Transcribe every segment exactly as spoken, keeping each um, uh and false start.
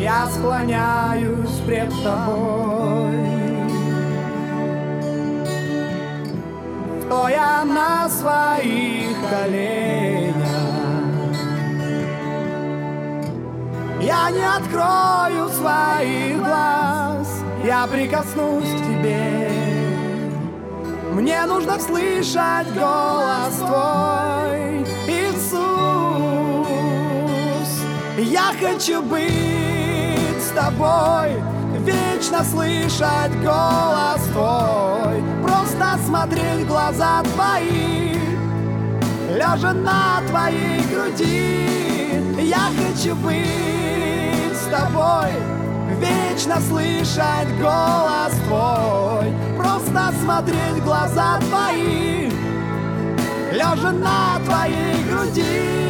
я склоняюсь пред тобой. Стоя на своих коленях, я не открою своих глаз, я прикоснусь к тебе. Мне нужно слышать голос твой, Иисус. Я хочу быть с тобой, вечно слышать голос твой, просто смотреть в глаза твои, лежа на твоей груди. Я хочу быть с тобой, вечно слышать голос твой, просто смотреть в глаза твои, лежа на твоей груди.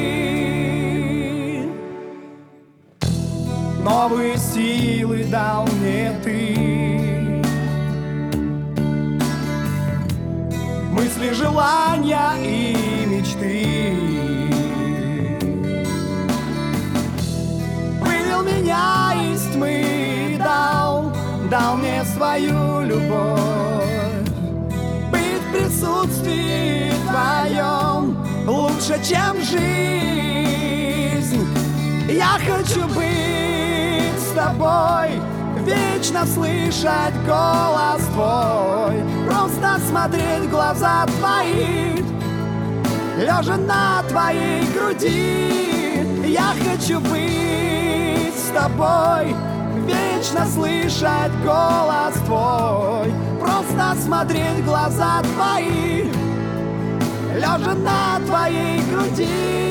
Новые силы дал мне ты, мысли, желания и мечты. Вывел меня из тьмы, дал, дал мне свою любовь. Быть в присутствии твоем лучше, чем жизнь. Я хочу быть с тобой, вечно слышать голос твой, просто смотреть в глаза твои, лежа на твоей груди. Я хочу быть с тобой, вечно слышать голос твой, просто смотреть в глаза твои, лежа на твоей груди.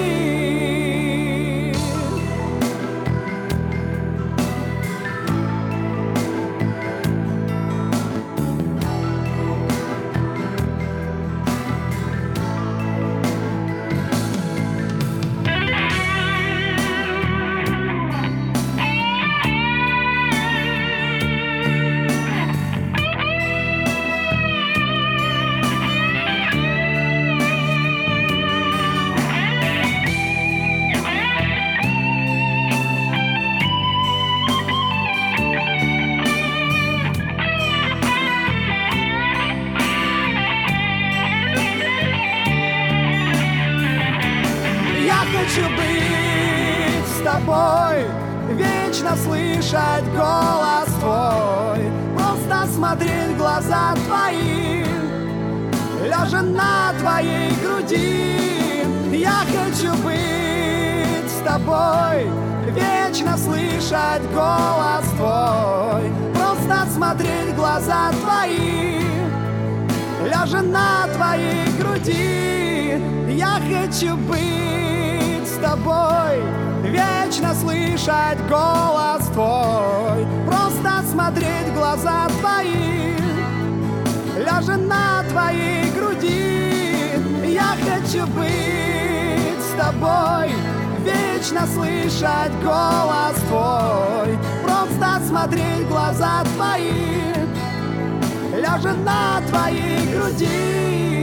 Хочу быть с тобой, вечно слышать голос твой, просто смотреть в глаза твои, лежа на твоей груди. Я хочу быть с тобой, вечно слышать голос твой, просто смотреть в глаза твои, лежа на твоей груди. Я хочу быть с тобой, вечно слышать голос твой, просто смотреть в глаза твои, лежа на твоей груди. Я хочу быть с тобой, вечно слышать голос твой, просто смотреть в глаза твои, лежа на твоей груди.